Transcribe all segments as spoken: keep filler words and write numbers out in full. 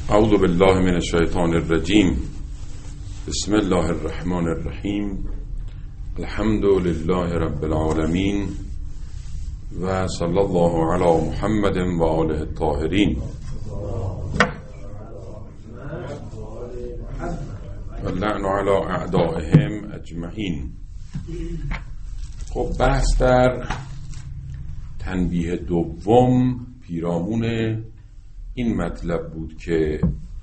اعوذ بالله من الشیطان الرجیم. بسم الله الرحمن الرحیم. الحمد لله رب العالمین و صلی الله علی محمد و آله الطاهرین و اللعن علی اعدائهم اجمعین. خب بحث در تنبیه دوم پیرامون این مطلب بود که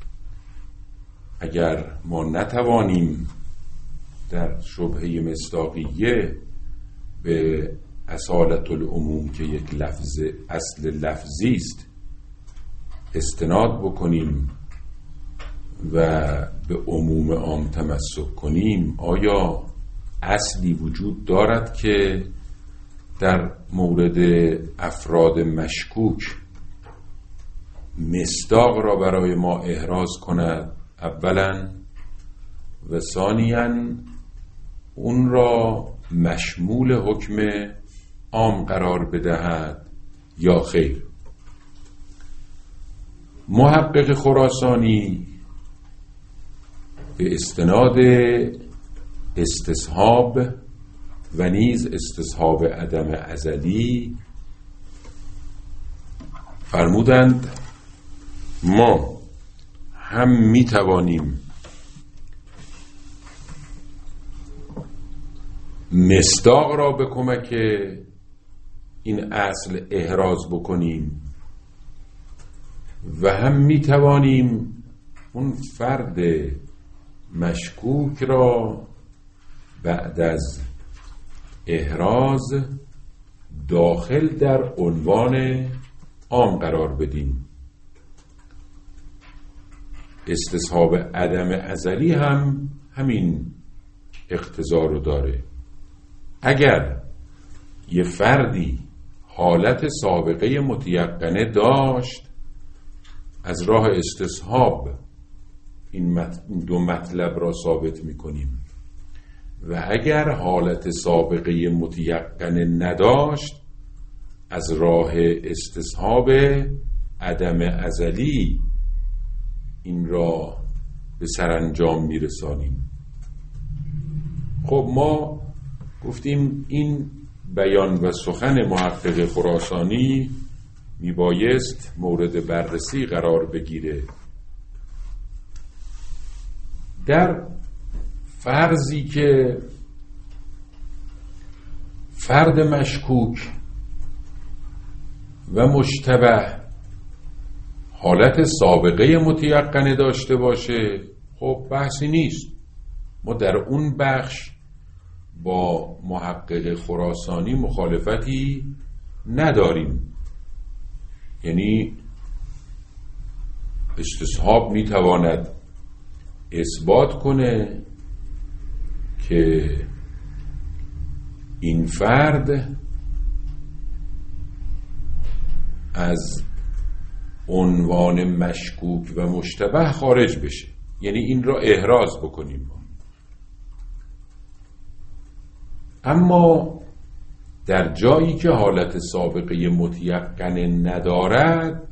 اگر ما نتوانیم در شبهه مصداقیه به اصالت العموم که یک لفظ اصل لفظی است استناد بکنیم و به عموم عام تمسک کنیم، آیا اصلی وجود دارد که در مورد افراد مشکوک مصداق را برای ما احراز کند اولا و ثانیاً اون را مشمول حکم عام قرار بدهد یا خیر؟ محقق خراسانی به استناد استصحاب و نیز استصحاب عدم ازلی فرمودند ما هم می توانیم مصداق را به کمک این اصل احراز بکنیم و هم می توانیم اون فرد مشکوک را بعد از احراز داخل در عنوان عام قرار بدیم. استصحاب عدم ازلی هم همین اقتضا رو داره. اگر یه فردی حالت سابقه متیقنه داشت، از راه استصحاب این دو مطلب را ثابت می‌کنیم و اگر حالت سابقه متیقنه نداشت، از راه استصحاب عدم ازلی این را به سرانجام میرسانیم. خب ما گفتیم این بیان و سخن محقق خراسانی میبایست مورد بررسی قرار بگیره. در فرضی که فرد مشکوک و مشتبه حالت سابقه متیقنه داشته باشه، خب بحثی نیست. ما در اون بخش با محقق خراسانی مخالفتی نداریم. یعنی استصحاب میتواند اثبات کنه که این فرد از عنوان مشکوک و مشتبه خارج بشه، یعنی این را احراز بکنیم. اما در جایی که حالت سابقه متیقنه ندارد،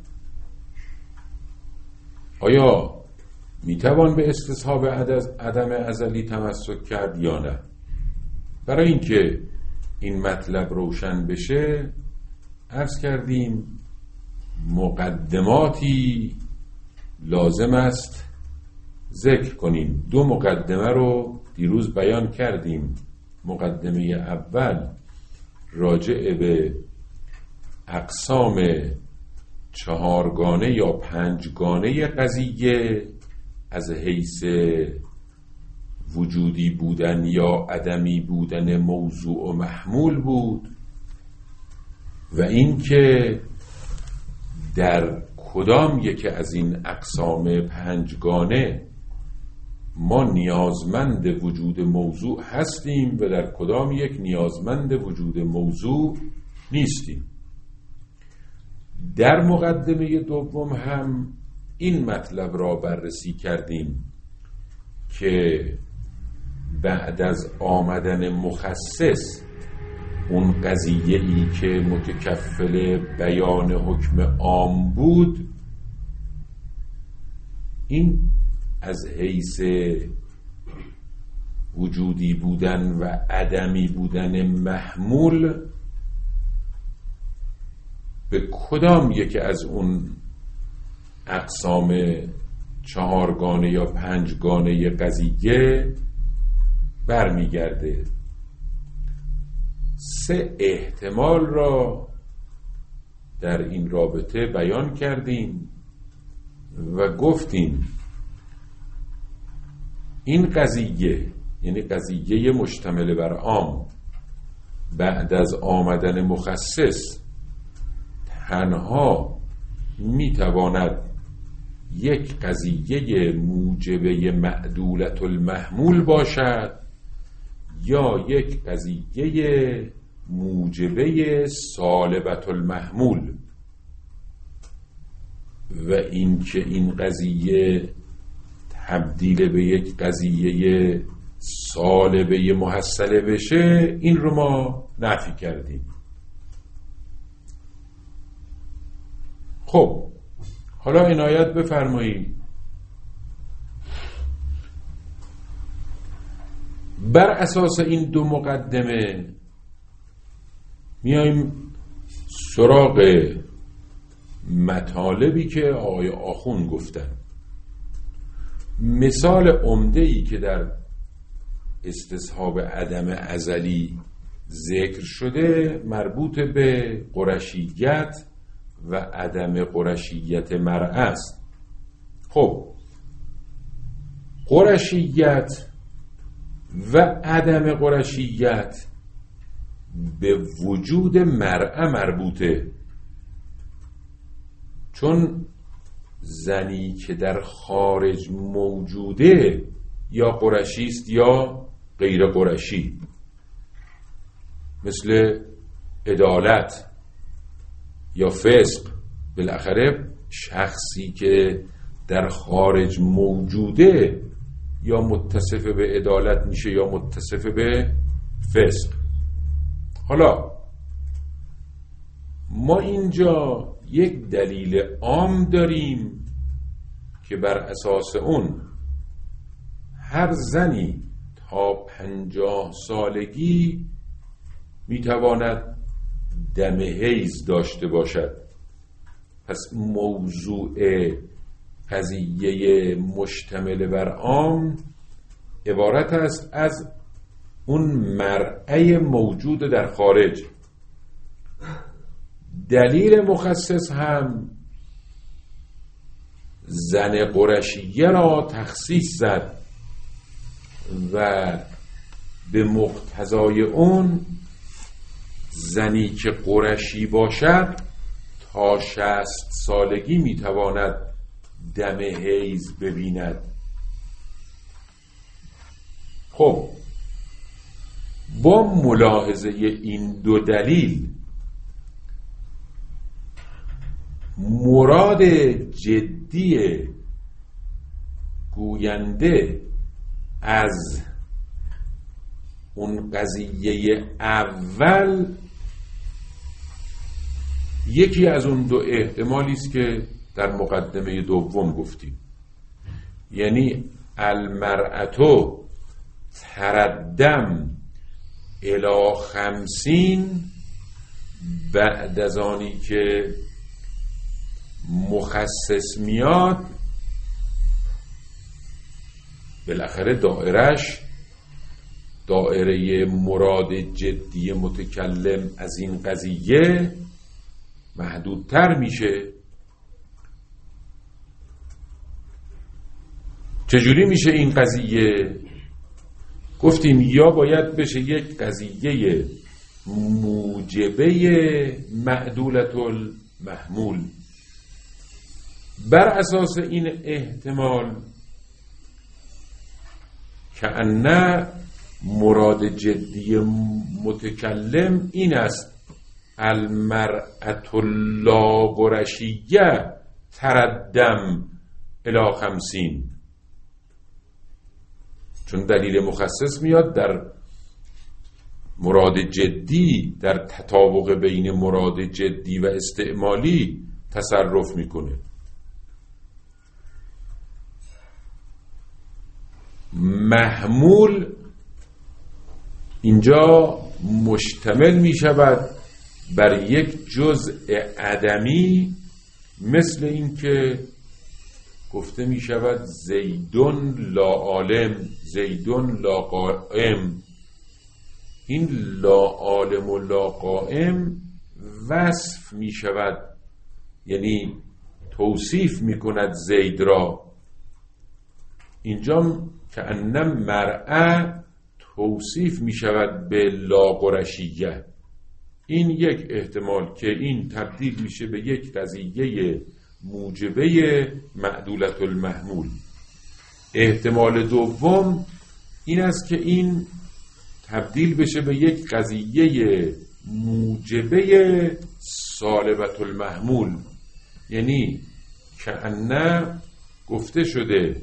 آیا میتوان به استصحاب عدم ازلی تمسک کرد یا نه؟ برای اینکه این مطلب روشن بشه عرض کردیم مقدماتی لازم است ذکر کنیم. دو مقدمه رو دیروز بیان کردیم. مقدمه اول راجع به اقسام چهارگانه یا پنجگانه قضیه از حیث وجودی بودن یا عدمی بودن موضوع و محمول بود و این که در کدام یک از این اقسام پنجگانه ما نیازمند وجود موضوع هستیم و در کدام یک نیازمند وجود موضوع نیستیم. در مقدمه دوم هم این مطلب را بررسی کردیم که بعد از آمدن مخصص اون قضیه‌ای که متکفل بیان حکم عام بود این از حیث وجودی بودن و عدمی بودن محمول به کدام یکی از اون اقسام چهارگانه یا پنجگانه قضیه برمیگرده. سه احتمال را در این رابطه بیان کردیم و گفتیم این قضیه، یعنی قضیه مشتمل بر عام، بعد از آمدن مخصص تنها میتواند یک قضیه موجبه معدولة المحمول باشد یا یک قضیه موجبه سالبة المحمول، و این که این قضیه تبدیل به یک قضیه سالبه محصله بشه این رو ما نفی کردیم. خب حالا عنایت بفرمایید بر اساس این دو مقدمه میایم سراغ مطالبی که آقای آخون گفتن. مثال عمده‌ای که در استصحاب عدم ازلی ذکر شده مربوط به قرشیت و عدم قرشیت مرء است. خب قرشیت و عدم قرشیت به وجود مرء مربوطه، چون زنی که در خارج موجوده یا قرشی است یا غیر قرشی، مثل عدالت یا فسق. بالاخره شخصی که در خارج موجوده یا متصف به عدالت میشه یا متصف به فسق. حالا ما اینجا یک دلیل عام داریم که بر اساس اون هر زنی تا پنجاه سالگی میتواند دم حیض داشته باشد. پس موضوع قضیه مشتمل بر عام عبارت است از اون مرعی موجود در خارج. دلیل مخصص هم زن قرشیه را تخصیص زد و به مقتضای اون زنی که قرشی باشد تا شصت سالگی میتواند دم حیض ببیند. خب با ملاحظه این دو دلیل مراد جدی گوینده از اون قضیه اول یکی از اون دو احتمالی است که در مقدمه دوم گفتیم، یعنی المرأة تردم الی خمسین، بعد از آنی که مخصص میاد بالاخره دائرش دائره مراد جدی متکلم از این قضیه محدودتر میشه. چجوری میشه این قضیه؟ گفتیم یا باید بشه یک قضیه موجبه معدولة المحمول. بر اساس این احتمال که ان مراد جدی متکلم این است المرأة اللاقرشیه تردم الی خمسین، چون دلیل مخصص میاد در مراد جدی، در تطابق بین مراد جدی و استعمالی تصرف میکنه. محمول اینجا مشتمل می شود بر یک جزء عدمی، مثل این که گفته می شود زیدون لا عالم، زیدون لا قائم. این لا عالم و لا قائم وصف می شود، یعنی توصیف می کند زید را. اینجا که انم مرعه توصیف می شود به لا قرشیه. این یک احتمال که این تبدیل میشه به یک قضیه موجبه معدولت المحمول. احتمال دوم این است که این تبدیل بشه به یک قضیه موجبه سالبت المحمول، یعنی که انه گفته شده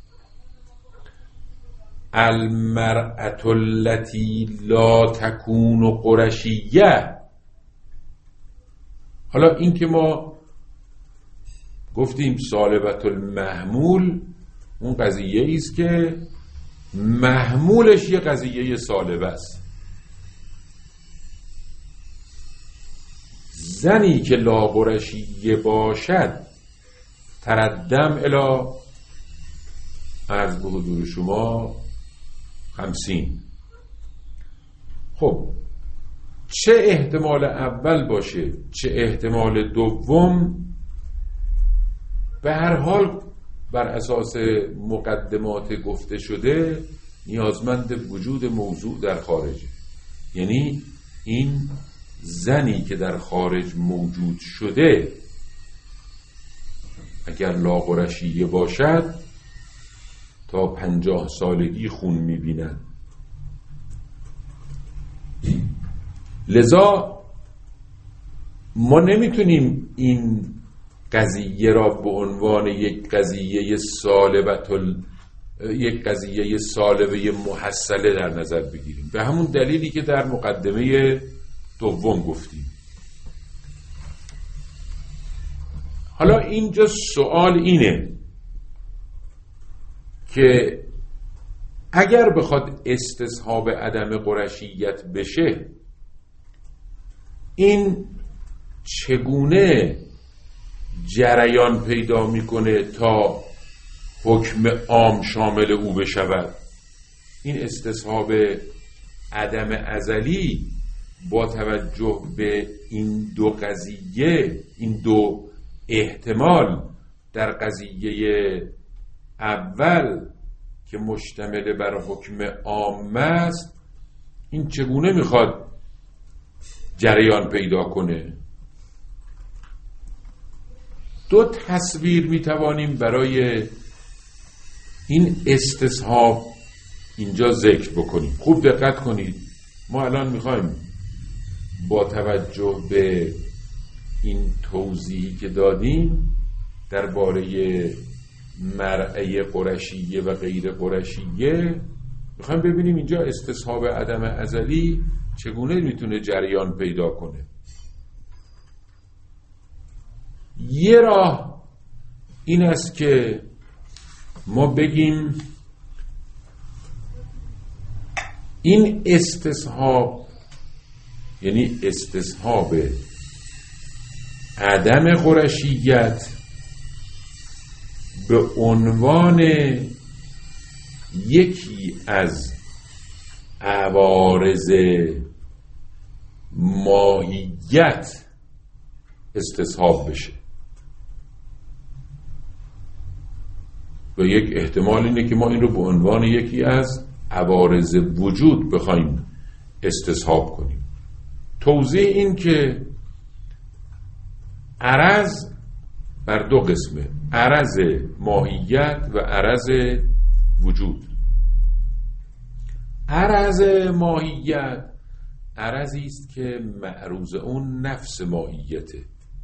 المرأة التي لا تكون قرشیه. حالا این که ما گفتیم سالبت المحمول، اون قضیه ایست که محمولش یه قضیه سالبه است. زنی که لا قرشیه باشد تردم الی عرض به حضور شما خمسین. خب چه احتمال اول باشه چه احتمال دوم، به هر حال بر اساس مقدمات گفته شده نیازمند وجود موضوع در خارجه. یعنی این زنی که در خارج موجود شده اگر لا قرشیه باشد تا پنجاه سالگی خون می‌بیند. لذا ما نمیتونیم این قضیه را به عنوان یک قضیه سالبت ال... یک قضیه سالبه محصله در نظر بگیریم، به همون دلیلی که در مقدمه دوم گفتیم. حالا اینجا سوال اینه که اگر بخواد استصحاب عدم قرشیت بشه، این چگونه جریان پیدا میکنه تا حکم عام شامل او بشود؟ این استصحاب عدم ازلی با توجه به این دو قضیه، این دو احتمال در قضیه اول که مشتمل بر حکم عام است، این چگونه میخواد جریان پیدا کنه؟ دو تصویر میتوانیم برای این استصحاب اینجا ذکر بکنیم. خوب دقت کنید، ما الان میخوایم با توجه به این توضیحی که دادیم درباره مرعه قرشیه و غیر قرشیه، میخوایم ببینیم اینجا استصحاب عدم ازلی چگونه میتونه جریان پیدا کنه. یه راه این است که ما بگیم این استصحاب، یعنی استصحاب عدم قرشیت، به عنوان یکی از عوارض ماهیت استصحاب بشه. و یک احتمال اینه که ما این رو به عنوان یکی از عوارض وجود بخوایم استصحاب کنیم. توضیح این که عرض بر دو قسمه، عرض ماهیت و عرض وجود. عرض ماهیت عرضی است که معروض اون نفس ماهیته،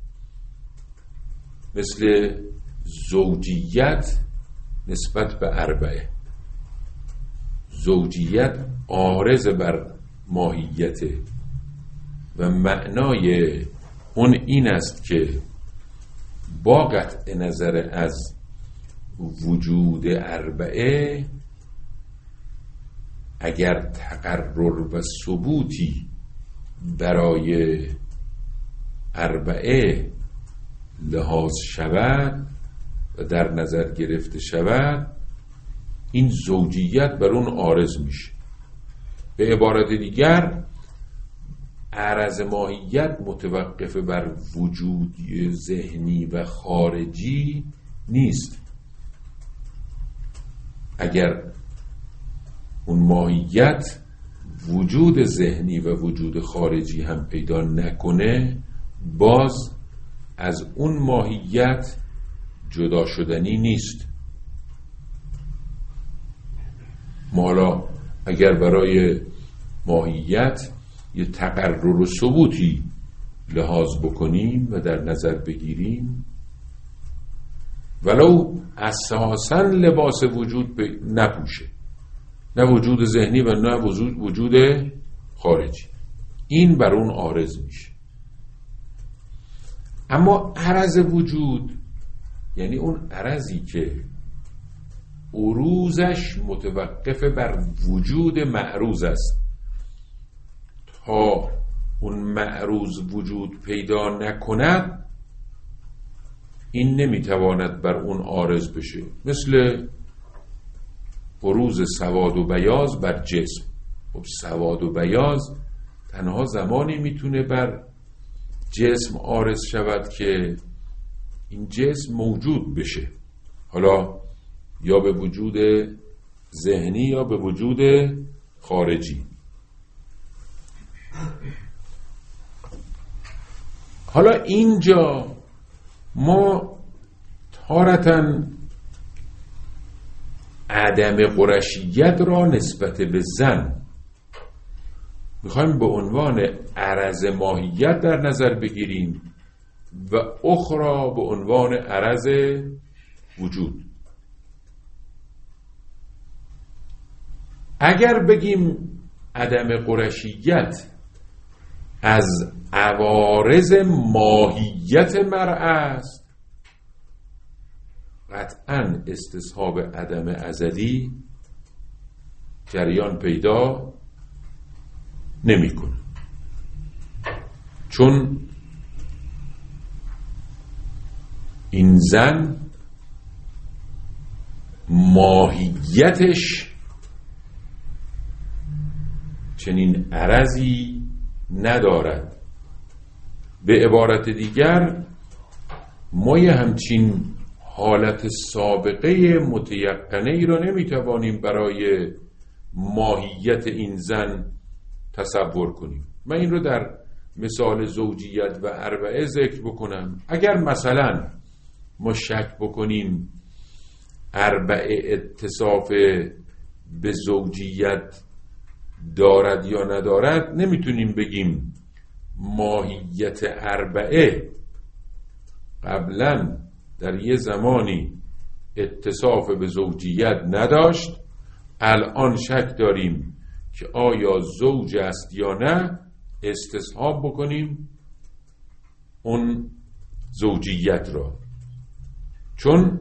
مثل زوجیت نسبت به اربعه. زوجیت عارض بر ماهیته و معنای اون این است که با قطع نظر از وجود اربعه اگر تقرر و ثبوتی برای اربعه لحاظ شود و در نظر گرفته شود، این زوجیت بر اون عارض میشه. به عبارت دیگر عرض ماهیت متوقف بر وجود ذهنی و خارجی نیست. اگر اون ماهیت وجود ذهنی و وجود خارجی هم پیدا نکنه، باز از اون ماهیت جدا شدنی نیست. ما حالا اگر برای ماهیت یه تقرر و ثبوتی لحاظ بکنیم و در نظر بگیریم، ولو اساساً لباس وجود نپوشه، نه وجود ذهنی و نه وجود خارجی، این بر اون عارض میشه. اما عرض وجود یعنی اون عرضی که عروضش متوقف بر وجود معروض است، تا اون معروض وجود پیدا نکند این نمیتواند بر اون عارض بشه. مثل عروض سواد و بیاض بر جسم. خب سواد و بیاض تنها زمانی میتونه بر جسم عارض شود که این جسم موجود بشه، حالا یا به وجود ذهنی یا به وجود خارجی. حالا اینجا ما تارتاً عدم قرشیت را نسبت به زن میخوایم به عنوان عرض ماهیت در نظر بگیریم و اخرى به عنوان عرض وجود. اگر بگیم عدم قرشیت از عوارض ماهیت مرء است، قطعاً استصحاب عدم ازلی جریان پیدا نمی‌کنه، چون این زن ماهیتش چنین عرضی ندارد. به عبارت دیگر ما یه همچین حالت سابقه متیقنه ای را نمیتوانیم برای ماهیت این زن تصور کنیم. من این رو در مثال زوجیت و اربعه ذکر بکنم. اگر مثلا ما شک بکنیم اربعه اتصاف به زوجیت دارد یا ندارد، نمیتونیم بگیم ماهیت اربعه قبلا در یه زمانی اتصاف به زوجیت نداشت، الان شک داریم که آیا زوج است یا نه، استصحاب بکنیم اون زوجیت را. چون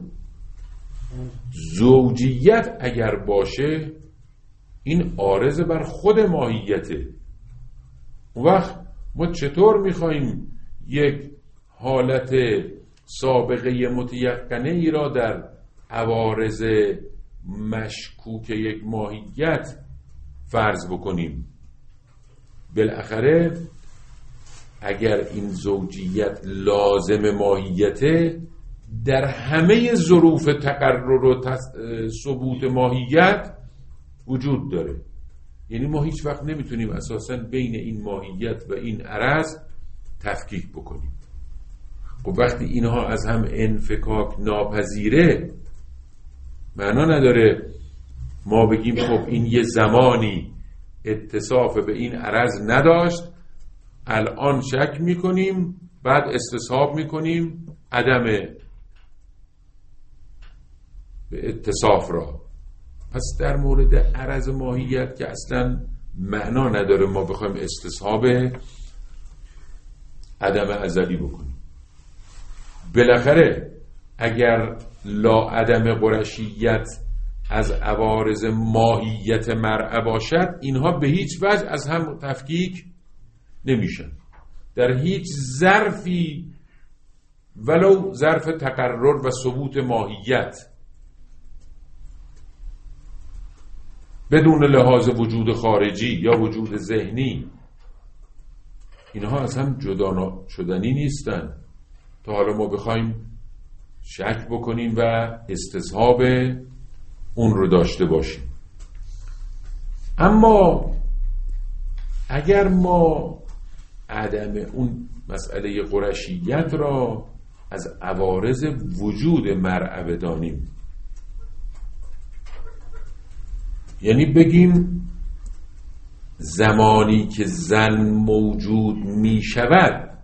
زوجیت اگر باشه این عارض بر خود ماهیته. اون وقت ما چطور میخواییم یک حالت سابقه متیقنه ای را در عوارض مشکوک یک ماهیت فرض بکنیم؟ بالاخره اگر این زوجیت لازم ماهیته، در همه ظروف تقرر و ثبوت ماهیت وجود داره. یعنی ما هیچ وقت نمیتونیم اساساً بین این ماهیت و این عرض تفکیک بکنیم. خب وقتی اینها از هم انفکاک ناپذیره، معنا نداره ما بگیم خب این یه زمانی اتصاف به این عرض نداشت، الان شک میکنیم بعد استصحاب میکنیم عدم به اتصاف را. پس در مورد عرض ماهیت که اصلا معنا نداره ما بخوایم استصحاب عدم ازلی بکنیم. بالاخره اگر لا عدم قرشیت از عوارض ماهیت مرعه باشد، اینها به هیچ وجه از هم تفکیک نمیشن. در هیچ ظرفی، ولو ظرف تقرر و ثبوت ماهیت، بدون لحاظ وجود خارجی یا وجود ذهنی، اینها از هم جدا شدنی نیستن تا حالا ما بخوایم شک بکنیم و استصحاب اون رو داشته باشیم. اما اگر ما عدم اون مسئله قرشیت را از عوارض وجود مرعه بدانیم، یعنی بگیم زمانی که زن موجود می شود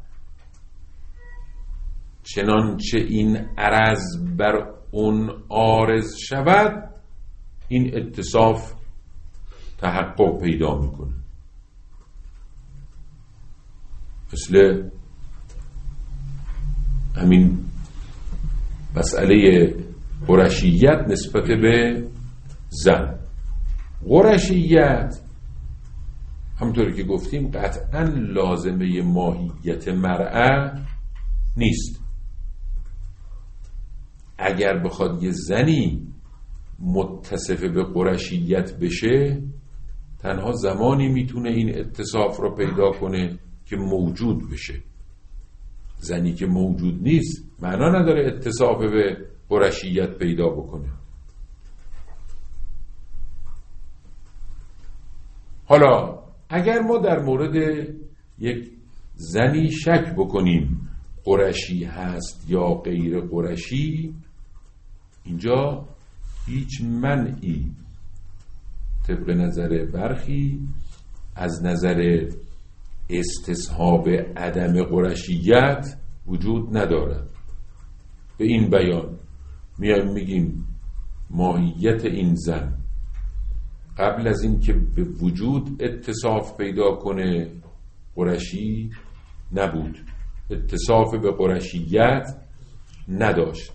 چنانچه این عرض بر اون عارض شود، این اتصاف تحقق پیدا میکنه. مثل همین مسئله قرشیت نسبت به زن. قرشیت همونطوری که گفتیم قطعا لازمه ماهیت مرعه نیست. اگر بخواد یه زنی متصف به قرشیت بشه، تنها زمانی میتونه این اتصاف رو پیدا کنه که موجود بشه. زنی که موجود نیست معنا نداره اتصاف به قرشیت پیدا بکنه. حالا اگر ما در مورد یک زنی شک بکنیم قرشی هست یا غیر قرشی، اینجا هیچ منعی طبق نظر برخی از نظر استصحاب عدم قرشیت وجود ندارد. به این بیان میایم میگیم ماهیت این زن قبل از این که به وجود اتصاف پیدا کنه قرشی نبود، اتصاف به قرشیت نداشت.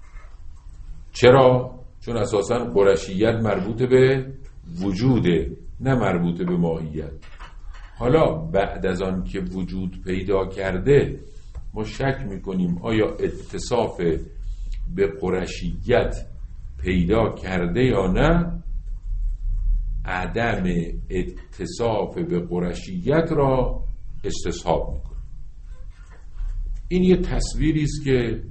چرا؟ چون اساساً قرشیت مربوط به وجوده، نه مربوط به ماهیت. حالا بعد از آن که وجود پیدا کرده ما شک میکنیم آیا اتصاف به قرشیت پیدا کرده یا نه، عدم اتصاف به قرشیت را استصحاب میکنه. این یه تصویری است که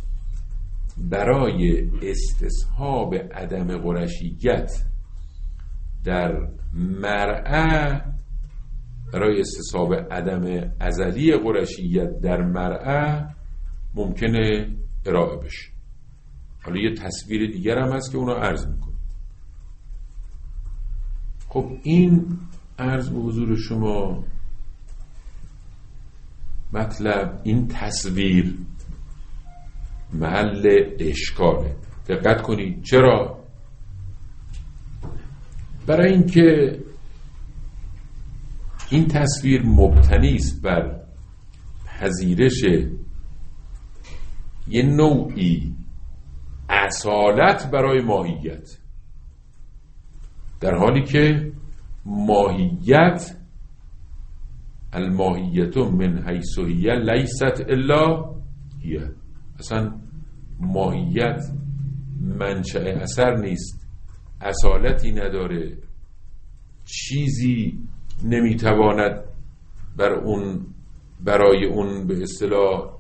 برای استصحاب عدم قرشیت در مرعه، برای استصحاب عدم ازلی قرشیت در مرعه ممکنه ارائه بشه. حالا یه تصویر دیگر هم هست که اونو عرض میکنه. خب این عرض به حضور شما مطلب، این تصویر محل اشکاله. دقت کنید. چرا؟ برای اینکه این تصویر مبتنی است بر پذیرش یه نوعی اصالت برای ماهیت، در حالی که ماهیت الماهیت من حیث هی لیست الا هی، اصلا ماهیت منشأ اثر نیست، اصالتی نداره، چیزی نمیتواند بر اون برای اون به اصطلاح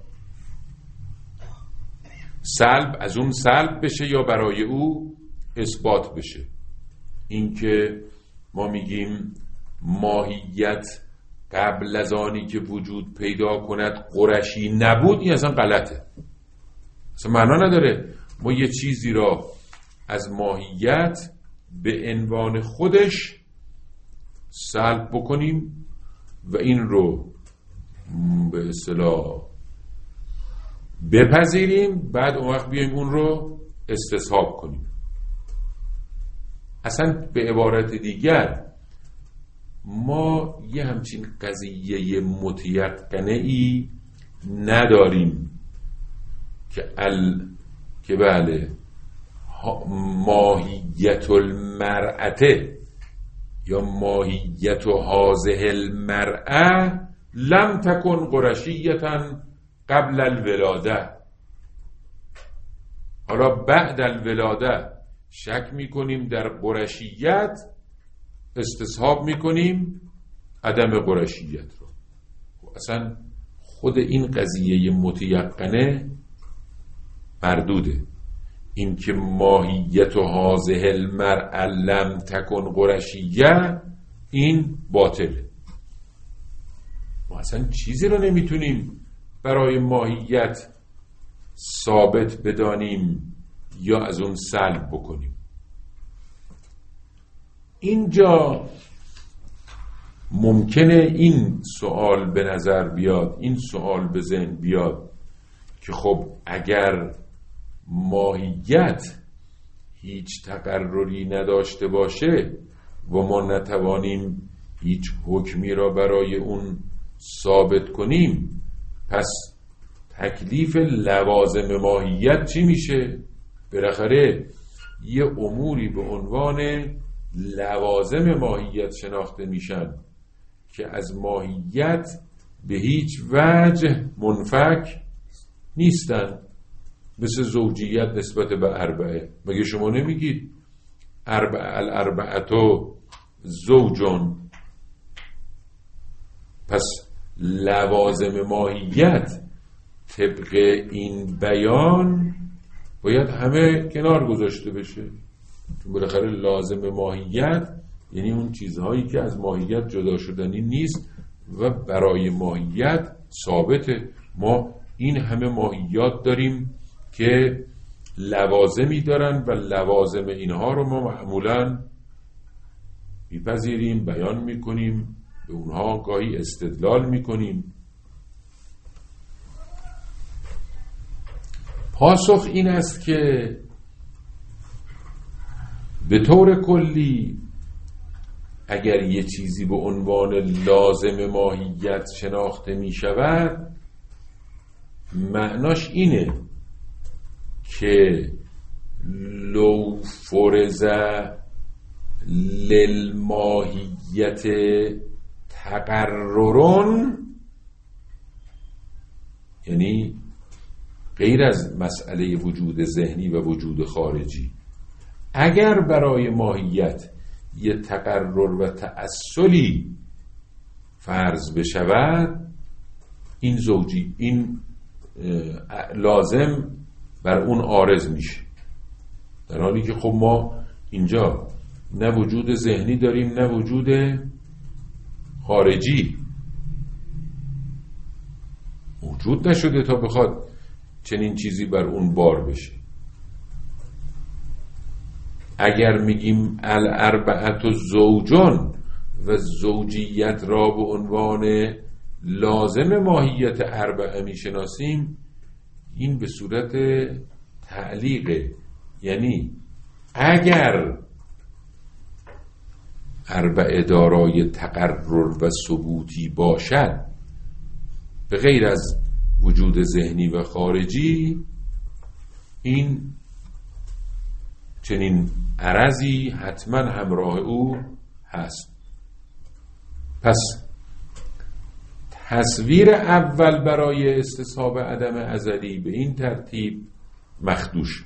سلب از اون سلب بشه یا برای او اثبات بشه. اینکه ما میگیم ماهیت قبل از آنی که وجود پیدا کند قرشی نبود، این اصلا غلطه، اصلا معنا نداره ما یه چیزی را از ماهیت به عنوان خودش سلب بکنیم و این رو به اصطلاح بپذیریم، بعد اون وقت بیایم اون رو استصحاب کنیم. اصلا به عبارت دیگر ما یه همچین قضیه متیقنه ای نداریم که ال که بله ماهیت المرأته یا ماهیت هذه المرأه لم تکن قرشیتا قبل الولاده. حالا بعد الولاده شک میکنیم در قرشیت، استصحاب میکنیم عدم قرشیت رو. اصلا خود این قضیه متیقنه مردوده. این که ماهیت و هذه المرأة لم تکن قرشیه این باطله. ما اصلا چیزی رو نمیتونیم برای ماهیت ثابت بدانیم یا از اون سلب بکنیم. اینجا ممکنه این سوال به نظر بیاد، این سوال به ذهن بیاد که خب اگر ماهیت هیچ تقرری نداشته باشه و ما نتوانیم هیچ حکمی را برای اون ثابت کنیم، پس تکلیف لوازم ماهیت چی میشه؟ بالاخره یه اموری به عنوان لوازم ماهیت شناخته میشن که از ماهیت به هیچ وجه منفک نیستن، مثل زوجیت نسبت به اربعه. مگه شما نمیگید اربعه الاربعتو زوجون؟ پس لوازم ماهیت طبق این بیان باید همه کنار گذاشته بشه. بالاخره لازم ماهیت یعنی اون چیزهایی که از ماهیت جدا شدنی نیست و برای ماهیت ثابته. ما این همه ماهیات داریم که لوازمی دارن و لوازم اینها رو ما معمولاً میپذیریم، بیان میکنیم، به اونها گاهی استدلال میکنیم. پاسخ این است که به طور کلی اگر یه چیزی به عنوان لازم ماهیت شناخته می شود، معناش اینه که لو فرض للماهیت تقررون، یعنی غیر از مسئله وجود ذهنی و وجود خارجی، اگر برای ماهیت یه تقرر و تأصلی فرض بشود، این زوجی این لازم بر اون عارض میشه، در حالی که خب ما اینجا نه وجود ذهنی داریم نه وجود خارجی. وجود نشده تا بخواد چنین چیزی بر اون بار بشه. اگر میگیم الاربعت زوجون و زوجیت را به عنوان لازم ماهیت اربعه میشناسیم، این به صورت تعلیقه، یعنی اگر اربعه دارای تقرر و ثبوتی باشد به غیر از وجود ذهنی و خارجی، این چنین عرضی حتما همراه او هست. پس تصویر اول برای استصحاب عدم ازلی به این ترتیب مخدوش.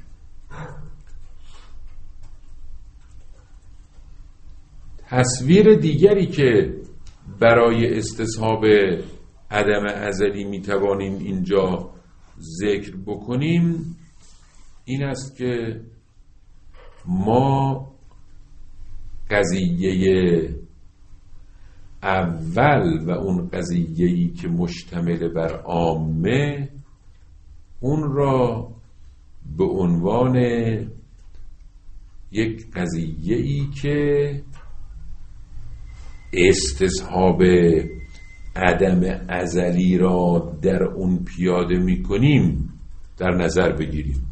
تصویر دیگری که برای استصحاب عدم ازلی میتوانیم اینجا ذکر بکنیم این است که ما قضیه اول و اون قضیه‌ای که مشتمل بر عامه، اون را به عنوان یک قضیه‌ای که استصحاب عدم ازلی را در اون پیاده می‌کنیم در نظر بگیریم.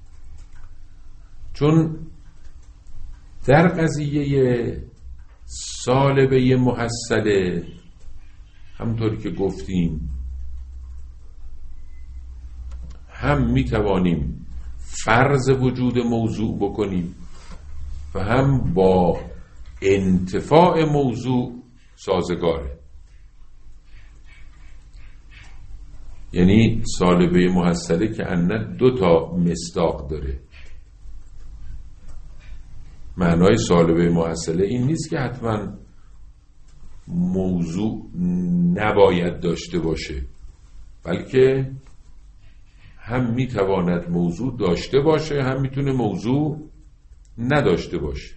چون در قضیه سالبه محصله همطور که گفتیم هم میتوانیم فرض وجود موضوع بکنیم و هم با انتفاع موضوع سازگاره. یعنی سالبه محصله که ان دو تا مصداق داره. معنای سالبه محصله این نیست که حتما موضوع نباید داشته باشه، بلکه هم میتواند موضوع داشته باشه، هم میتونه موضوع نداشته باشه.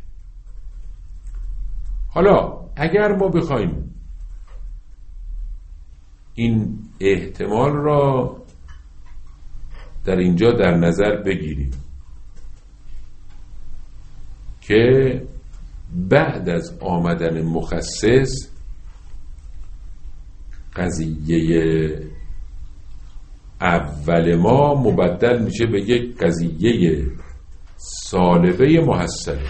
حالا اگر ما بخوایم این احتمال را در اینجا در نظر بگیریم که بعد از آمدن مخصص قضیه اول ما مبدل میشه به یک قضیه سالبه محصله.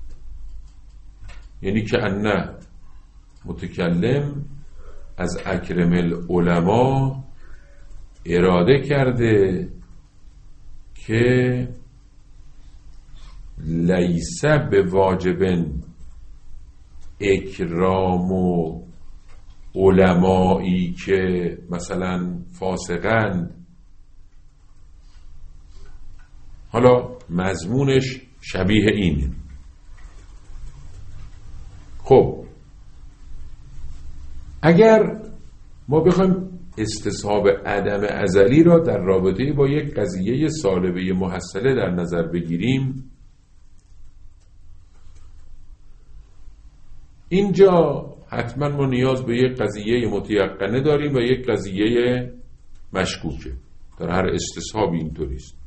یعنی که ان متکلم از اکرم العلماء اراده کرده که لیس به واجب اکرام و علمایی که مثلا فاسقند. حالا مضمونش شبیه اینه. خب اگر ما بخوایم استصحاب عدم ازلی را در رابطه با یک قضیه سالبه محصله در نظر بگیریم، اینجا حتما ما نیاز به یک قضیه متیقنه داریم و یک قضیه مشکوکه. در هر استصحابی اینطوری است.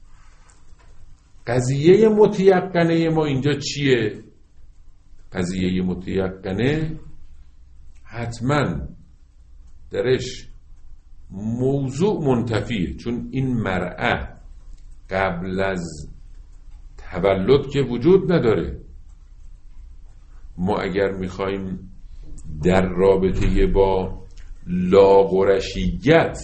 قضیه متیقنه ما اینجا چیه؟ قضیه متیقنه حتما درش موضوع منتفیه، چون این مرأة قبل از تولد که وجود نداره. ما اگر میخوایم در رابطه با لاغرشیت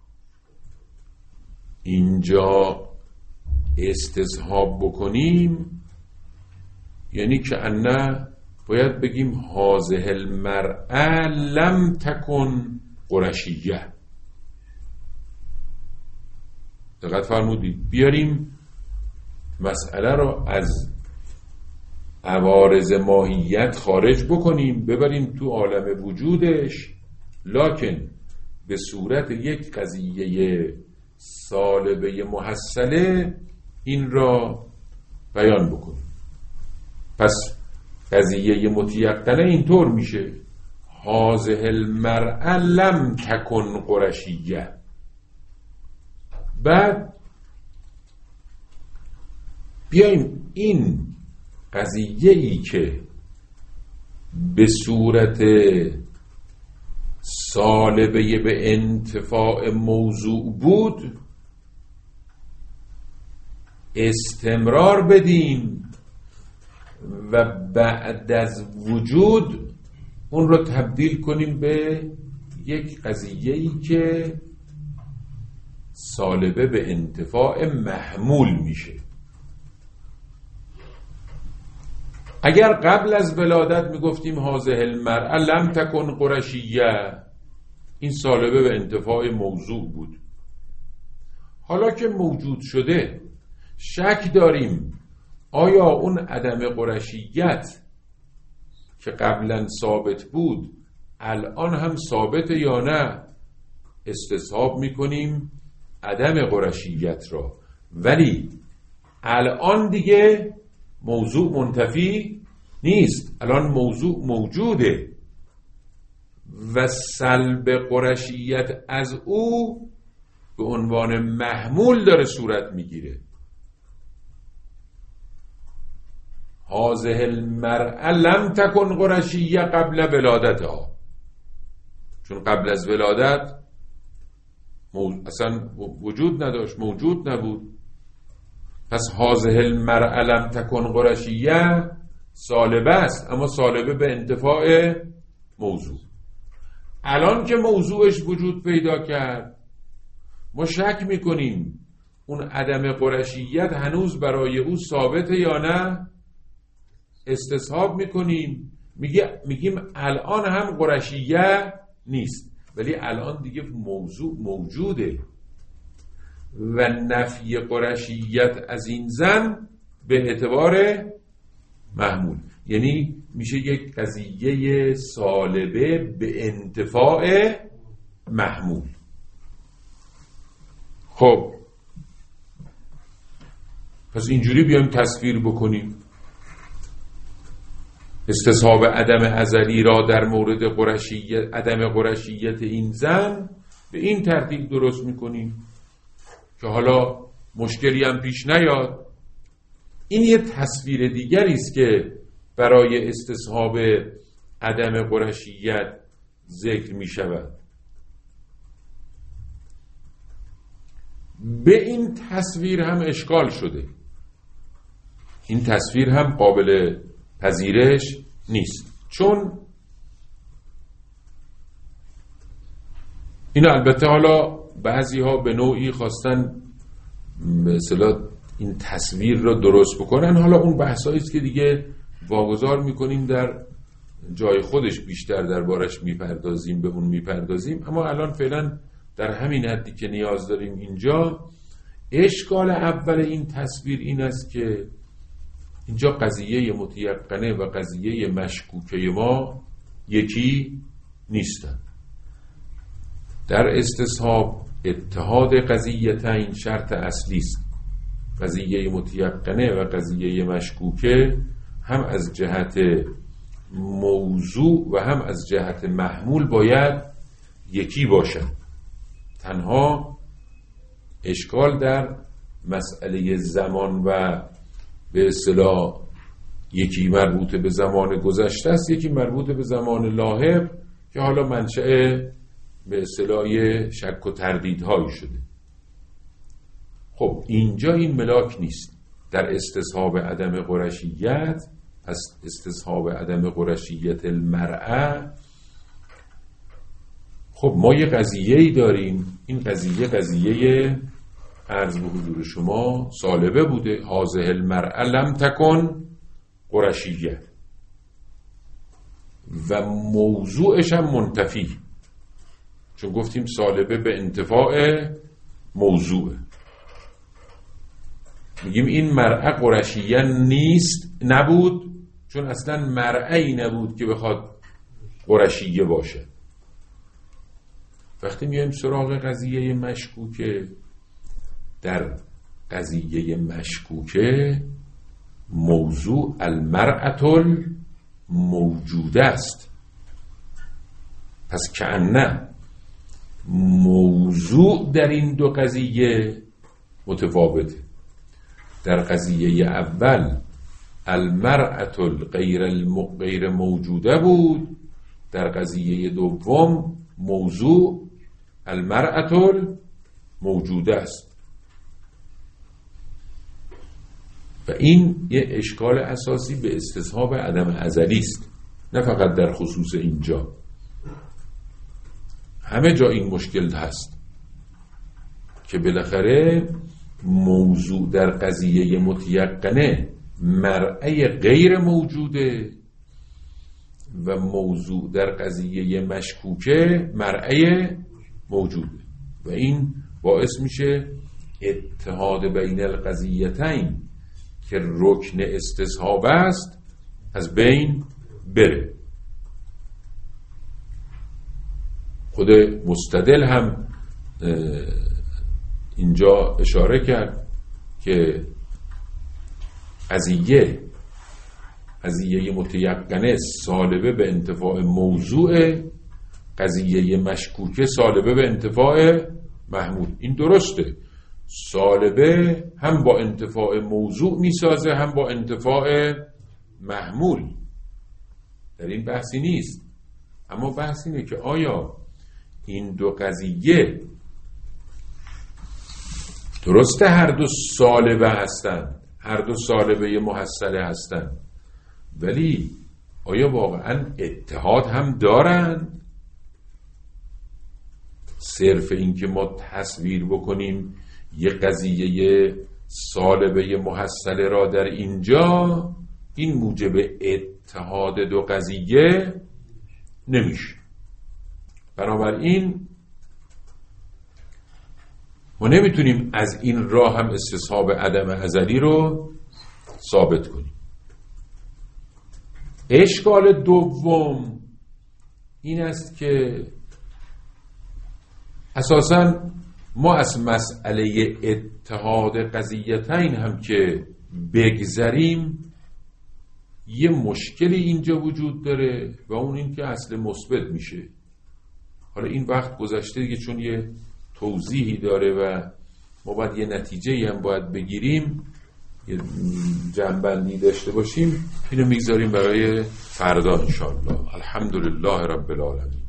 اینجا استصحاب بکنیم، یعنی که انه باید بگیم هذه المرأة لم تکن قرشیه. دقت فرمودید؟ بیاریم مسئله رو از عوارض ماهیت خارج بکنیم، ببریم تو عالم وجودش، لکن به صورت یک قضیه سالبه محصله این را بیان بکنیم. پس قضیه متیقنه اینطور میشه: هذه المرأة لم تکن قرشیه. بعد بیایم این قضیه ای که به صورت سالبه به انتفاع موضوع بود استمرار بدیم و بعد از وجود اون رو تبدیل کنیم به یک قضیه ای که سالبه به انتفاع محمول میشه. اگر قبل از ولادت میگفتیم هذه المرأة لم تکن قرشیه، این سالبه به انتفاع موضوع بود. حالا که موجود شده شک داریم آیا اون عدم قرشیت که قبلا ثابت بود الان هم ثابته یا نه، استصحاب میکنیم عدم قرشیت را. ولی الان دیگه موضوع منتفی نیست، الان موضوع موجوده و سلب قرشیت از او به عنوان محمول داره صورت میگیره. هذه المرأة لم تکن قرشیه قبل ولادتها، چون قبل از ولادت اصلا وجود نداشت، موجود نبود. پس هذه المرأة لم تکن قرشیه سالبه است، اما سالبه به انتفاع موضوع. الان که موضوعش وجود پیدا کرد ما شک میکنیم اون عدم قرشیت هنوز برای او ثابته یا نه؟ استصحاب میکنیم، میگه میگیم الان هم قرشیه نیست، ولی الان دیگه موضوع موجوده و نفی قرشیت از این زن به اعتبار محمول، یعنی میشه یک قضیه سالبه به انتفاع محمول. خب پس اینجوری بیایم تصویر بکنیم استصحاب عدم ازلی را در مورد قرشیت، عدم قرشیت این زن به این ترتیب درست میکنیم که حالا مشکلی هم پیش نیاد. این یه تصویر دیگری است که برای استصحاب عدم قرشیت ذکر می شود. به این تصویر هم اشکال شده، این تصویر هم قابل پذیرش نیست، چون این البته حالا بعضی ها به نوعی خواستن به اصطلاح این تصویر را درست بکنن، حالا اون بحثایی است که دیگه واگذار میکنیم در جای خودش، بیشتر دربارش میپردازیم، به اون میپردازیم، اما الان فعلا در همین حدی که نیاز داریم اینجا. اشکال اول این تصویر این است که اینجا قضیه متیقنه و قضیه مشکوکه ما یکی نیستن. در استصحاب اتحاد قضیتین شرط اصلی است. قضیه متیقنه و قضیه مشکوکه هم از جهت موضوع و هم از جهت محمول باید یکی باشد. تنها اشکال در مسئله زمان و به اصطلاح یکی مربوط به زمان گذشته است، یکی مربوط به زمان لاحق که حالا منشأ به اصطلاح شک و تردیدهایی شده. خب اینجا این ملاک نیست. در استصحاب عدم قرشیت، پس استصحاب عدم قرشیت المرأه، خب ما یه قضیه‌ای داریم، این قضیه قضیه عرض به حضور شما سالبه بوده. هذه المرأه لم تکن قرشیه و موضوعش هم منتفی، چون گفتیم سالبه به انتفاع موضوع. میگیم این مرأه قرشیه نیست، نبود، چون اصلا مرأه‌ای نبود که بخواد قرشیه باشه. وقتی میایم سراغ قضیه مشکوکه، در قضیه مشکوکه موضوع المرأة الموجوده است. پس کأنه موضوع در این دو قضیه متفاوته. در قضیه اول المرأة الغیر غیر موجوده بود، در قضیه دوم موضوع المرأة الموجوده است. و این یه اشکال اساسی به استصحاب عدم ازلی است، نه فقط در خصوص اینجا، همه جا این مشکل هست که بالاخره موضوع در قضیه متیقنه مرأه غیر موجوده و موضوع در قضیه مشکوکه مرأه موجوده و این باعث میشه اتحاد بین القضیتین که رکن استصحاب است از بین بره. خود مستدل هم اینجا اشاره کرد که قضیه قضیه متیقنه سالبه به انتفاع موضوع، قضیه مشکوکه سالبه به انتفاع محمول. این درسته، سالبه هم با انتفاع موضوع میسازه هم با انتفاع محمول، در این بحثی نیست. اما بحث اینه که آیا این دو قضیه درسته هر دو سالبه هستند، هر دو سالبه محصله هستند، ولی آیا واقعا اتحاد هم دارند؟ صرف این که ما تصویر بکنیم یه قضیه سالبه محصله را در اینجا، این موجب اتحاد دو قضیه نمیشه. بنابراین ما نمیتونیم از این راه هم استصحاب عدم ازلی رو ثابت کنیم. اشکال دوم این است که اساساً ما از مسئله اتحاد قضیتین هم که بگذریم، یه مشکلی اینجا وجود داره و اون این که اصل مثبت میشه. حالا این وقت گذشته دیگه، چون یه توضیحی داره و ما باید یه نتیجه هم باید بگیریم، یه جنبندی داشته باشیم، اینو میگذاریم برای فردا انشاءالله. الحمدلله رب العالمین.